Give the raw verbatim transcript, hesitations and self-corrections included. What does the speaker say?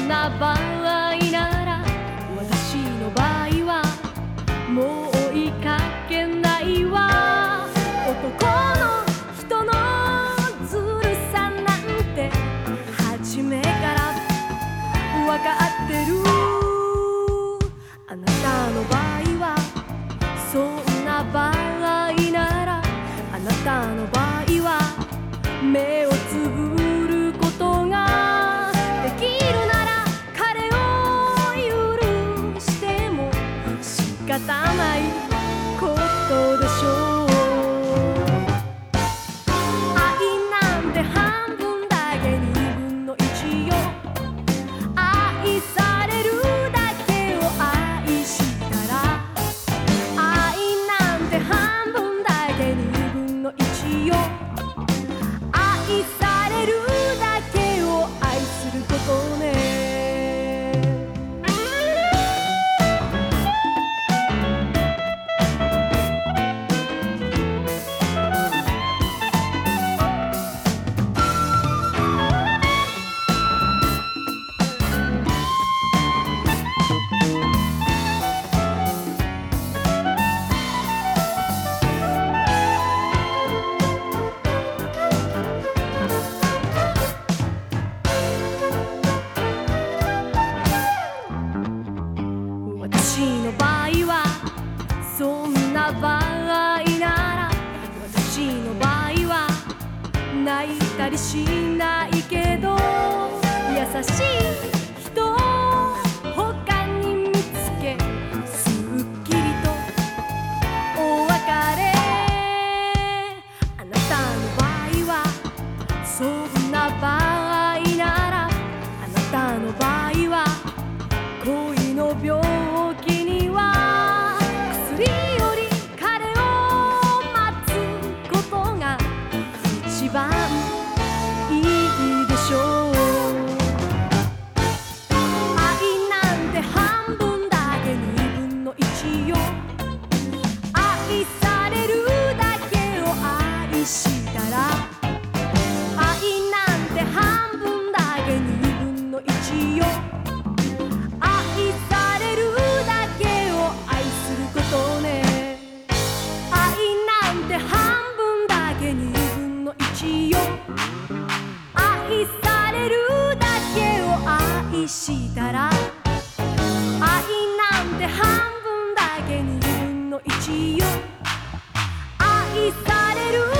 な場合なら、私の場合はもう追いかけないわ。男の人のずるさなんて初めからわかってる。あなたの場合はそんな場合なら、あなたの場合は目をつぶることができるなら、彼を許しても仕方ないことでしょう。愛なんて半分だけにぶんのいちよ。愛されるだけを愛したら、愛なんて半分だけにぶんのいちよ。愛されるだけを愛することね。私の場合はそんな場合なら、私の場合は泣いたりしないけど、優しい人を他に見つけ、すっきりとお別れ。あなたの場合はそんな場合なら、あなたの場合は恋の病気には薬より彼を待つことが一番いいでしょう。愛なんて半分だけにぶんのいちよ。愛されるだけを愛したら、愛なんて半分だけにぶんのいちよ。愛されるだけを愛することね。愛なんて半分だけにぶんのいちよ。愛されるだけを愛したら、愛なんて半分だけにぶんのいちよ。愛される